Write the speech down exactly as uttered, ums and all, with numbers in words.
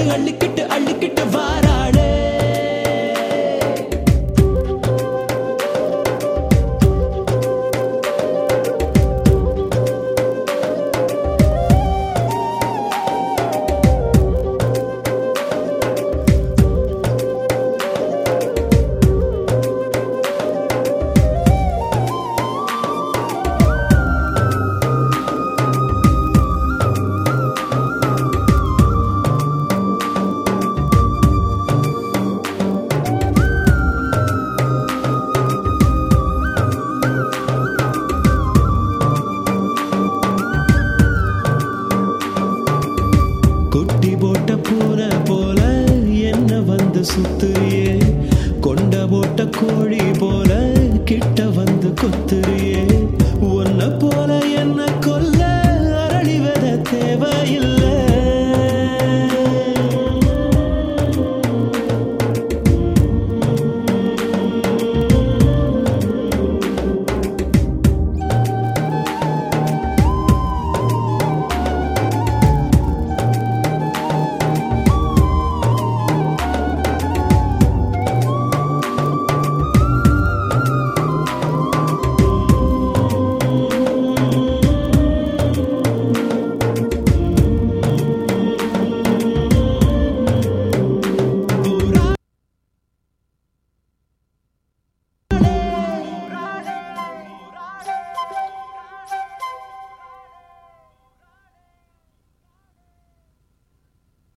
அள்ளிக்கிட்டு அள்ளிக்கிட்டு வாராளே. குட்டி போட்ட பூனை போல என்ன வந்து சுத்துறியே, கொண்ட போட்ட கோழி போல கிட்ட வந்து கொத்துறியே. உன்ன போல என்ன கொல்ல அரளி வித தேவையில்லை.